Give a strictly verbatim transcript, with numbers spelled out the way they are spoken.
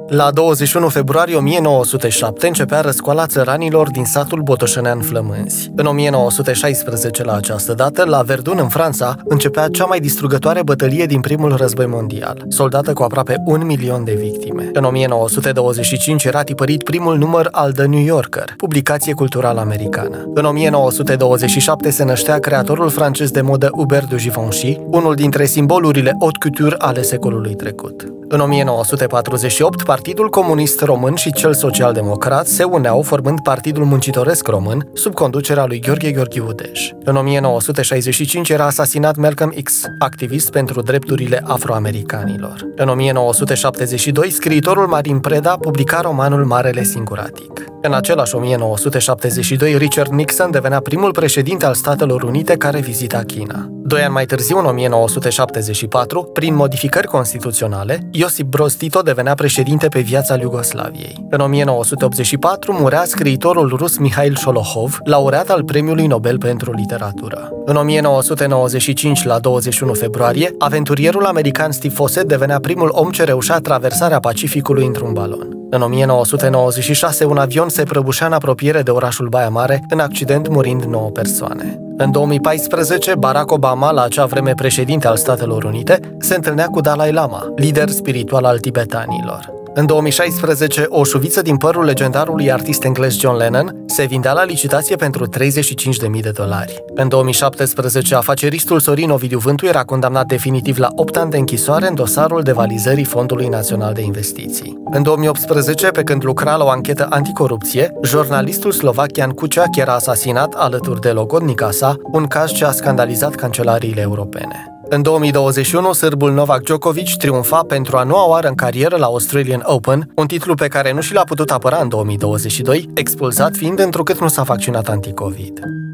La douăzeci și unu februarie o mie nouă sute șapte începea răscoala țăranilor din satul Botoșănean Flămânzi. În o mie nouă sute șaisprezece, la această dată, la Verdun, în Franța, începea cea mai distrugătoare bătălie din primul război mondial, soldată cu aproape un milion de victime. În o mie nouă sute douăzeci și cinci era tipărit primul număr al The New Yorker, publicație culturală americană. În o mie nouă sute douăzeci și șapte se năștea creatorul francez de modă Hubert de Givenchy, unul dintre simbolurile haute couture ale secolului trecut. În o mie nouă sute patruzeci și opt, Partidul Comunist Român și cel Social-Democrat se uneau formând Partidul Muncitoresc Român, sub conducerea lui Gheorghe Gheorghiu Dej. În o mie nouă sute șaizeci și cinci era asasinat Malcolm X, activist pentru drepturile afroamericanilor. În o mie nouă sute șaptezeci și doi, scriitorul Marin Preda publica romanul Marele Singuratic. În același o mie nouă sute șaptezeci și doi, Richard Nixon devenea primul președinte al Statelor Unite care vizita China. Doi ani mai târziu, în o mie nouă sute șaptezeci și patru, prin modificări constituționale, Iosip Broz Tito devenea președinte pe viața Iugoslaviei. În o mie nouă sute optzeci și patru murea scriitorul rus Mihail Șolohov, laureat al Premiului Nobel pentru Literatură. În o mie nouă sute nouăzeci și cinci, la douăzeci și unu februarie, aventurierul american Steve Fossett devenea primul om ce reușea traversarea Pacificului într-un balon. În o mie nouă sute nouăzeci și șase, un avion se prăbușea în apropiere de orașul Baia Mare, în accident murind nouă persoane. În două mii paisprezece, Barack Obama, la acea vreme președinte al Statelor Unite, se întâlnea cu Dalai Lama, lider spiritual al tibetanilor. În două mii șaisprezece, o șuviță din părul legendarului artist englez John Lennon se vindea la licitație pentru treizeci și cinci de mii de dolari. În două mii șaptesprezece, afaceristul Sorin Ovidiu Vântu era condamnat definitiv la opt ani de închisoare în dosarul devalizării Fondului Național de Investiții. În două mii optsprezece, pe când lucra la o anchetă anticorupție, jurnalistul slovac Jan Kuciak era asasinat alături de logodnica sa, un caz ce a scandalizat cancelariile europene. În două mii douăzeci și unu, sârbul Novak Djokovic triumfa pentru a noua oară în carieră la Australian Open, un titlu pe care nu și l-a putut apăra în două mii douăzeci și doi, expulzat fiind întrucât nu s-a vaccinat anticovid.